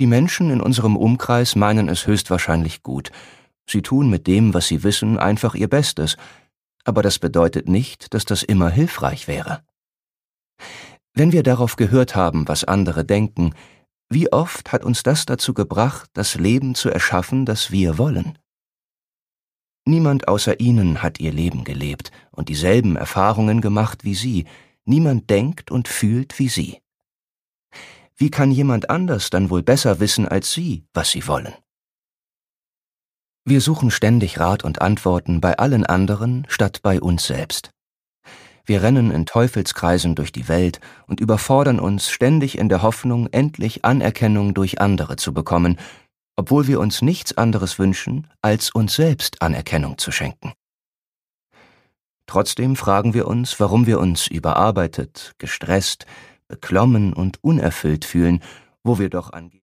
Die Menschen in unserem Umkreis meinen es höchstwahrscheinlich gut. Sie tun mit dem, was sie wissen, einfach ihr Bestes. Aber das bedeutet nicht, dass das immer hilfreich wäre. Wenn wir darauf gehört haben, was andere denken, wie oft hat uns das dazu gebracht, das Leben zu erschaffen, das wir wollen? Niemand außer Ihnen hat Ihr Leben gelebt und dieselben Erfahrungen gemacht wie Sie. Niemand denkt und fühlt wie Sie. Wie kann jemand anders dann wohl besser wissen als Sie, was Sie wollen? Wir suchen ständig Rat und Antworten bei allen anderen, statt bei uns selbst. Wir rennen in Teufelskreisen durch die Welt und überfordern uns ständig in der Hoffnung, endlich Anerkennung durch andere zu bekommen, obwohl wir uns nichts anderes wünschen, als uns selbst Anerkennung zu schenken. Trotzdem fragen wir uns, warum wir uns überarbeitet, gestresst, beklommen und unerfüllt fühlen, wo wir doch